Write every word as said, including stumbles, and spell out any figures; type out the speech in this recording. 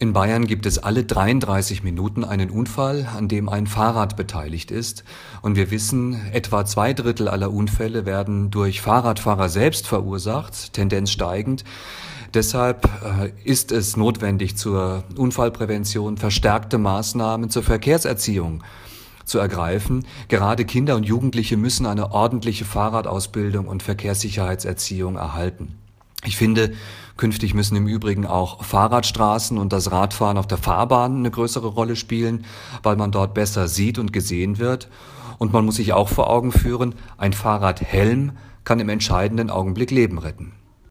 In Bayern gibt es alle dreiunddreißig Minuten einen Unfall, an dem ein Fahrrad beteiligt ist. Und wir wissen, etwa zwei Drittel aller Unfälle werden durch Fahrradfahrer selbst verursacht, Tendenz steigend. Deshalb äh, ist es notwendig, zur Unfallprävention verstärkte Maßnahmen zur Verkehrserziehung zu ergreifen. Gerade Kinder und Jugendliche müssen eine ordentliche Fahrradausbildung und Verkehrssicherheitserziehung erhalten. Ich finde, künftig müssen im Übrigen auch Fahrradstraßen und das Radfahren auf der Fahrbahn eine größere Rolle spielen, weil man dort besser sieht und gesehen wird. Und man muss sich auch vor Augen führen, ein Fahrradhelm kann im entscheidenden Augenblick Leben retten.